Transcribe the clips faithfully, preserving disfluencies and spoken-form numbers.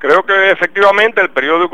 Creo que efectivamente el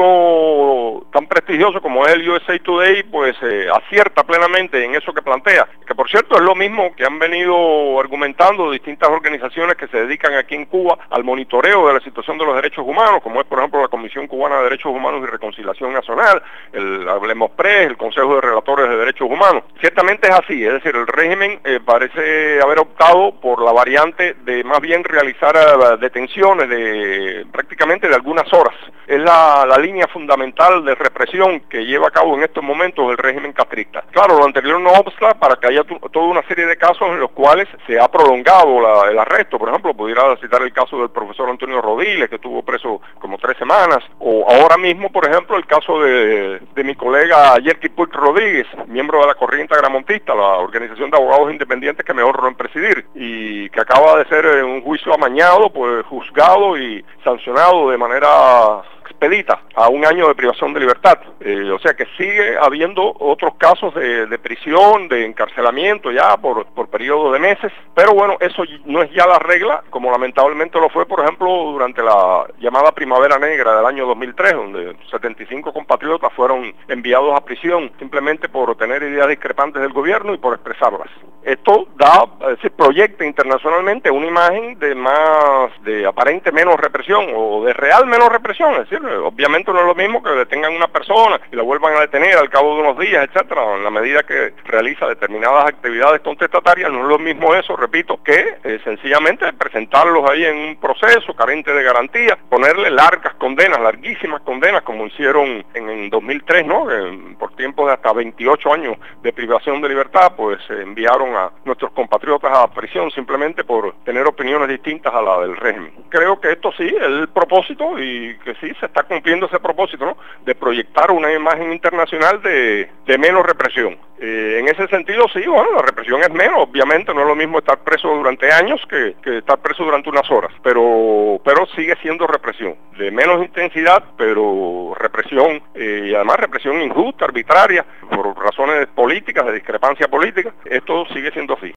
periódico tan prestigioso como es el U S A Today, pues eh, acierta plenamente en eso que plantea, que por cierto es lo mismo que han venido argumentando distintas organizaciones que se dedican aquí en Cuba al monitoreo de la situación de los derechos humanos, como es por ejemplo la Comisión Cubana de Derechos Humanos y Reconciliación Nacional, el Hablemos Press, el Consejo de Relatores de Derechos Humanos. Ciertamente es así, es decir, el régimen eh, parece haber optado por la variante de más bien realizar uh, detenciones de prácticamente de algunas horas. Es la, la línea fundamental de represión que lleva a cabo en estos momentos el régimen castrista. Claro, lo anterior no obsta para que haya toda una serie de casos en los cuales se ha prolongado la, el arresto. Por ejemplo, pudiera citar el caso del profesor Antonio Rodiles, que estuvo preso como tres semanas, o ahora mismo, por ejemplo, el caso de, de mi colega Yerky Puig Rodríguez, miembro de la Corriente Agramontista, la organización de abogados independientes que me honro en presidir, y que acaba de ser en un juicio amañado, pues juzgado y sancionado de manera expedita a un año de privación de libertad. Eh, o sea que sigue habiendo otros casos de, de prisión, de encarcelamiento ya por, por periodos de meses, pero bueno, eso no es ya la regla, como lamentablemente lo fue, por ejemplo, durante la llamada Primavera Negra del año dos mil tres, donde setenta y cinco compatriotas fueron enviados a prisión simplemente por tener ideas discrepantes del gobierno y por expresarlas. Esto da, es decir, proyecta internacionalmente una imagen de más, de aparente menos represión o de real menos represión, es decir, obviamente no es lo mismo que detengan a una persona y la vuelvan a detener al cabo de unos días, etcétera, en la medida que realiza determinadas actividades contestatarias. No es lo mismo eso, repito, que eh, sencillamente presentarlos ahí en un proceso carente de garantía, ponerle largas condenas, larguísimas condenas, como hicieron en, en dos mil tres, ¿no? Eh, por tiempos de hasta veintiocho años de privación de libertad, pues eh, enviaron a nuestros compatriotas a prisión simplemente por tener opiniones distintas a la del régimen. Creo que esto sí es el propósito y que sí se está cumpliendo ese propósito, ¿no? De proyectar una imagen internacional de, de menos represión. Eh, en ese sentido, sí, bueno, la represión es menos, obviamente no es lo mismo estar preso durante años que, que estar preso durante unas horas, pero, pero sigue siendo represión, de menos intensidad, pero represión, eh, y además represión injusta, arbitraria, por razones políticas, de discrepancia política. Esto sigue siendo así.